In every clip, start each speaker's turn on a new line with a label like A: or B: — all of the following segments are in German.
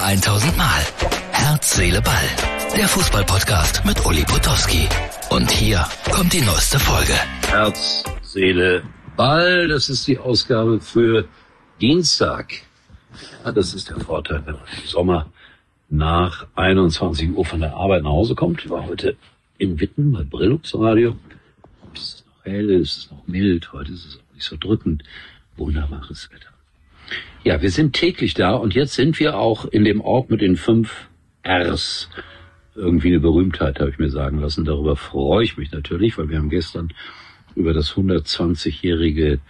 A: 1000 Mal. Herz, Seele, Ball. Der Fußball-Podcast mit Uli Potowski. Und hier kommt die neueste Folge.
B: Herz, Seele, Ball. Das ist die Ausgabe für Dienstag. Ja, das ist der Vorteil, wenn man im Sommer nach 21 Uhr von der Arbeit nach Hause kommt. Ich war heute in Witten bei Brillux Radio. Es ist noch hell, es ist noch mild. Heute ist es auch nicht so drückend. Wunderbares Wetter. Ja, wir sind täglich da und jetzt sind wir auch in dem Ort mit den 5 Rs. Irgendwie eine Berühmtheit, habe ich mir sagen lassen. Darüber freue ich mich natürlich, weil wir haben gestern über das 120-jährige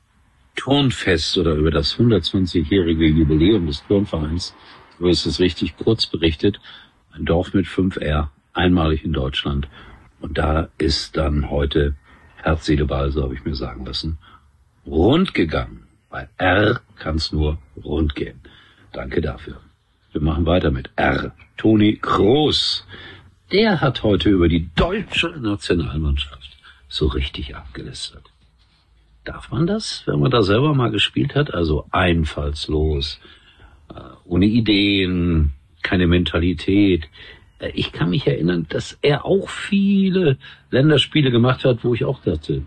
B: Turnfest oder über das 120-jährige Jubiläum des Turnvereins, so ist es richtig kurz berichtet, ein Dorf mit 5 R, einmalig in Deutschland. Und da ist dann heute Herz, Seele, Ball, so habe ich mir sagen lassen, rund gegangen. Bei R kann es nur rund gehen. Danke dafür. Wir machen weiter mit R. Toni Kroos. Der hat heute über die deutsche Nationalmannschaft so richtig abgelästert. Darf man das, wenn man da selber mal gespielt hat? Also einfallslos, ohne Ideen, keine Mentalität. Ich kann mich erinnern, dass er auch viele Länderspiele gemacht hat, wo ich auch dachte,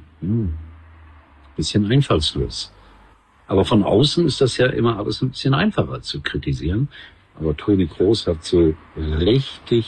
B: bisschen einfallslos. Aber von außen ist das ja immer alles ein bisschen einfacher zu kritisieren. Aber Toni Kroos hat so richtig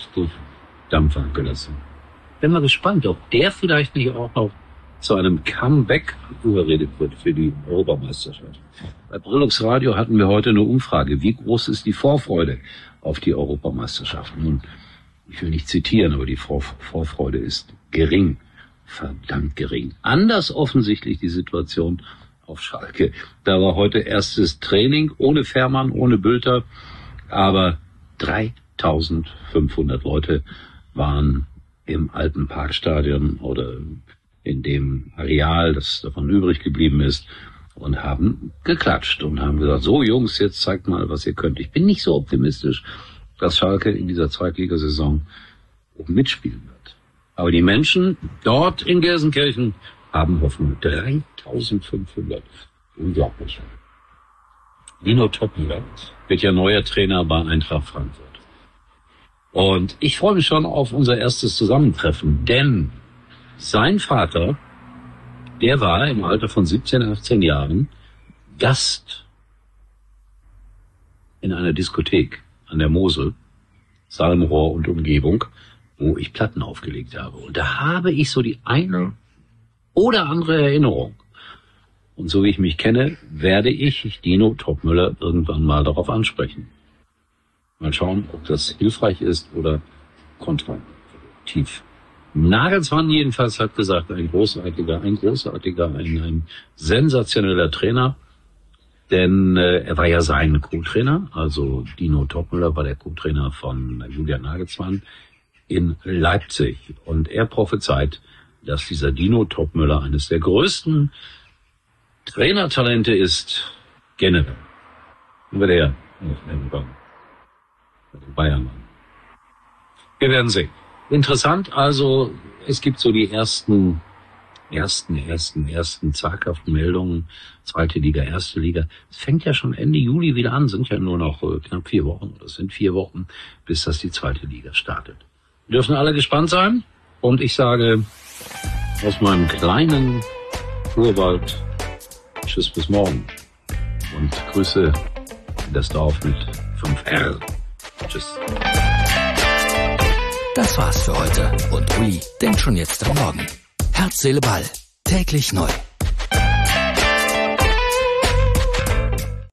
B: Dampf abgelassen. Bin mal gespannt, ob der vielleicht nicht auch noch zu einem Comeback überredet wird für die Europameisterschaft. Bei Brillux Radio hatten wir heute eine Umfrage. Wie groß ist die Vorfreude auf die Europameisterschaft? Nun, ich will nicht zitieren, aber die Vorfreude ist gering. Verdammt gering. Anders offensichtlich die Situation auf Schalke. Da war heute erstes Training, ohne Fährmann, ohne Bülter, aber 3500 Leute waren im alten Parkstadion oder in dem Areal, das davon übrig geblieben ist, und haben geklatscht und haben gesagt, so Jungs, jetzt zeigt mal, was ihr könnt. Ich bin nicht so optimistisch, dass Schalke in dieser Zweitligasaison mitspielen wird. Aber die Menschen dort in Gelsenkirchen haben Hoffnung. 3500. Unglaublich. Dino Toppmöller wird ja neuer Trainer bei Eintracht Frankfurt. Und ich freue mich schon auf unser erstes Zusammentreffen, denn sein Vater, der war im Alter von 17, 18 Jahren Gast in einer Diskothek an der Mosel, Salmrohr und Umgebung, wo ich Platten aufgelegt habe. Und da habe ich so die eine oder andere Erinnerung. Und so wie ich mich kenne, werde ich Dino Toppmöller irgendwann mal darauf ansprechen. Mal schauen, ob das hilfreich ist oder kontraproduktiv. Nagelsmann jedenfalls hat gesagt, ein sensationeller Trainer, denn er war ja sein Co-Trainer, also Dino Toppmöller war der Co-Trainer von Julian Nagelsmann in Leipzig. Und er prophezeit, dass dieser Dino Toppmöller eines der größten Trainertalente ist, generell. Über der Bayern. Wir werden sehen. Interessant, also es gibt so die ersten zaghaften Meldungen, zweite Liga, erste Liga. Es fängt ja schon Ende Juli wieder an, sind ja nur noch knapp 4 Wochen, oder es sind 4 Wochen, bis das die zweite Liga startet. Wir dürfen alle gespannt sein und ich sage aus meinem kleinen Urwald tschüss bis morgen und Grüße in das Dorf mit 5 R. Tschüss.
A: Das war's für heute und Uli denkt schon jetzt am Morgen. Herz, Seele, Ball. Täglich neu.